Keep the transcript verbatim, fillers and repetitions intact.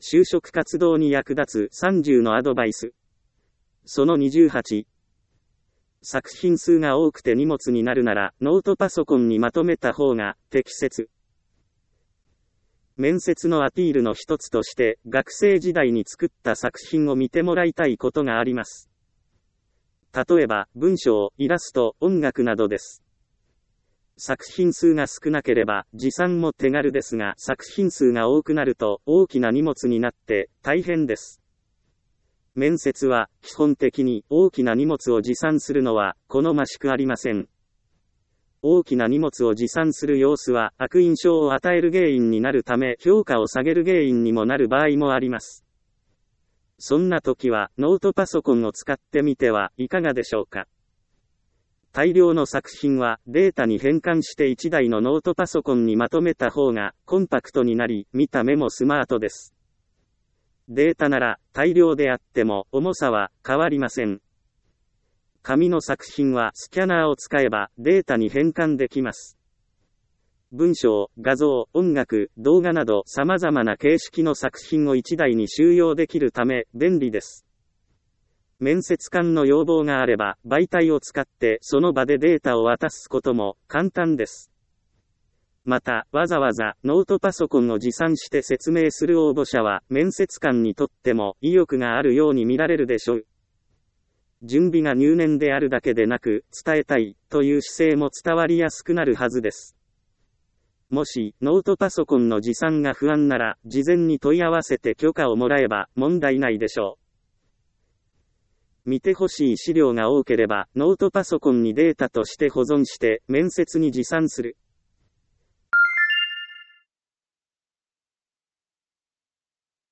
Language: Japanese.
就職活動に役立つさんじゅうのアドバイス。そのにじゅうはち。作品数が多くて荷物になるなら、ノートパソコンにまとめた方が適切。面接のアピールの一つとして、学生時代に作った作品を見てもらいたいことがあります。例えば、文章、イラスト、音楽などです。作品数が少なければ、持参も手軽ですが、作品数が多くなると、大きな荷物になって、大変です。面接は、基本的に、大きな荷物を持参するのは、好ましくありません。大きな荷物を持参する様子は、悪印象を与える原因になるため、評価を下げる原因にもなる場合もあります。そんな時は、ノートパソコンを使ってみてはいかがでしょうか。大量の作品はデータに変換していちだいのノートパソコンにまとめた方がコンパクトになり、見た目もスマートです。データなら大量であっても重さは変わりません。紙の作品はスキャナーを使えばデータに変換できます。文章、画像、音楽、動画など様々な形式の作品をいちだいに収容できるため便利です。面接官の要望があれば、媒体を使ってその場でデータを渡すことも簡単です。また、わざわざノートパソコンを持参して説明する応募者は、面接官にとっても意欲があるように見られるでしょう。準備が入念であるだけでなく、伝えたいという姿勢も伝わりやすくなるはずです。もし、ノートパソコンの持参が不安なら、事前に問い合わせて許可をもらえば問題ないでしょう。見てほしい資料が多ければ、ノートパソコンにデータとして保存して、面接に持参する。